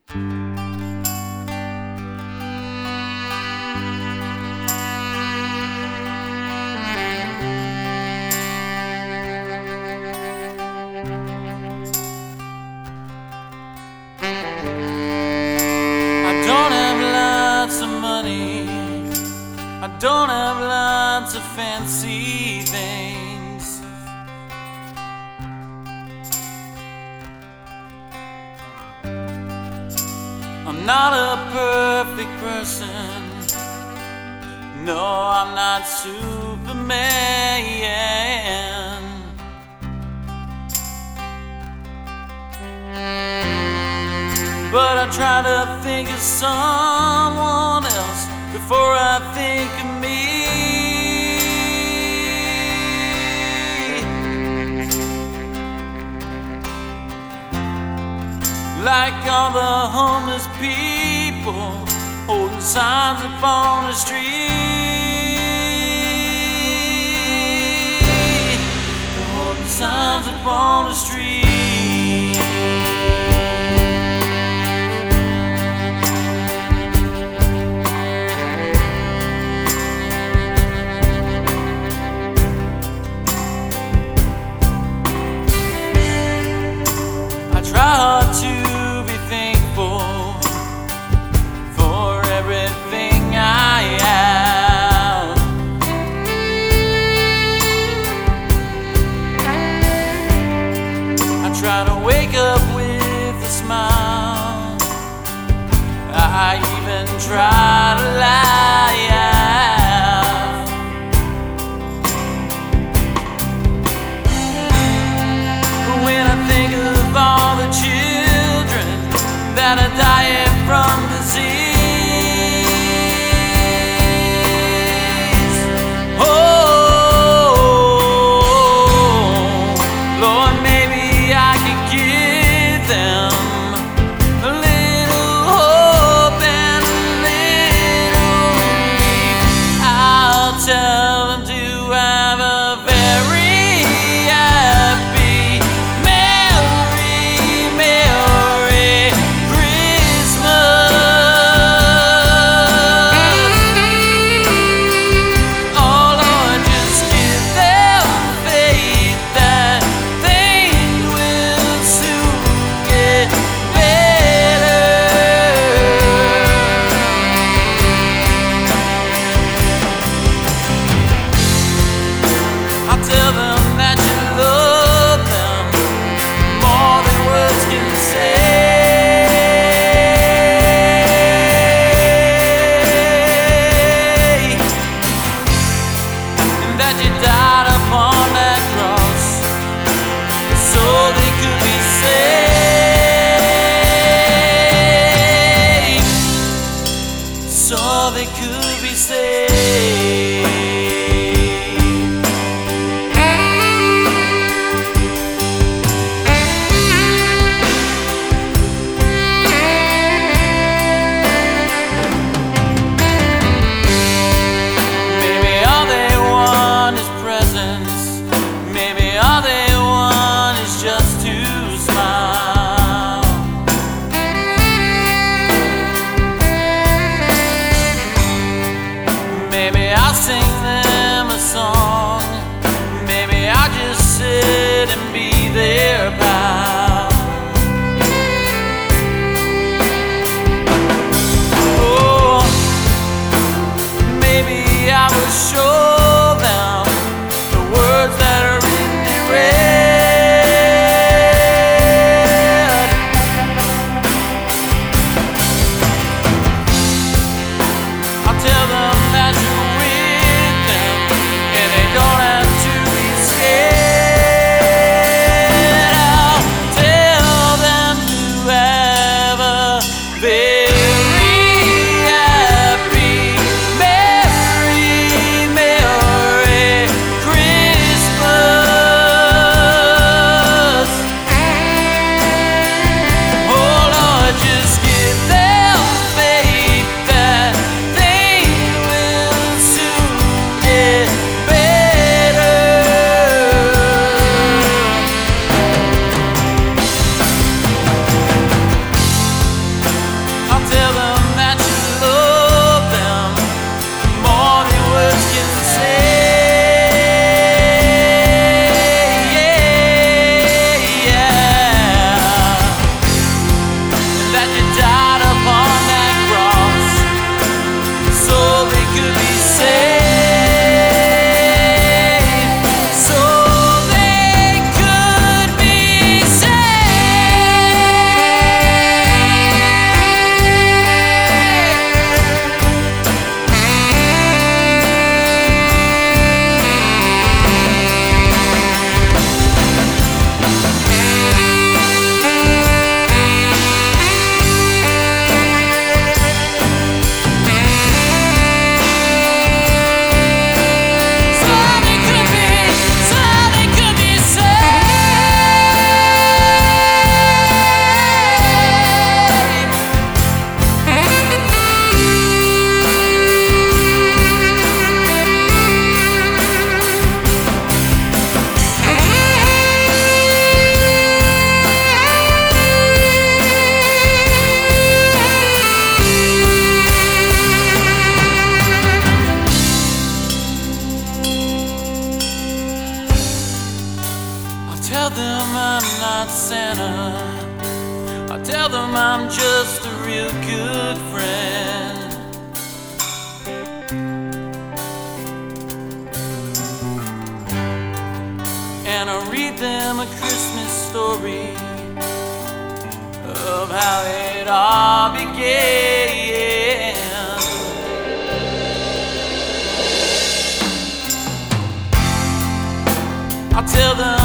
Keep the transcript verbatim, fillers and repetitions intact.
I don't have lots of money, I don't have lots of fancy things. I'm not a perfect person, no, I'm not Superman. But I try to think of someone else before I think of me. Like all the homeless people holding signs up on the street, holding signs up on the street. Try hard to be thankful for everything I have. I try to wake up with a smile, I even try to laugh. But when I think of all the children that are dying from disease, oh, Lord, maybe I could give them a little hope and a tell them I'm just a real good friend. And I read them a Christmas story of how it all began. I'll tell them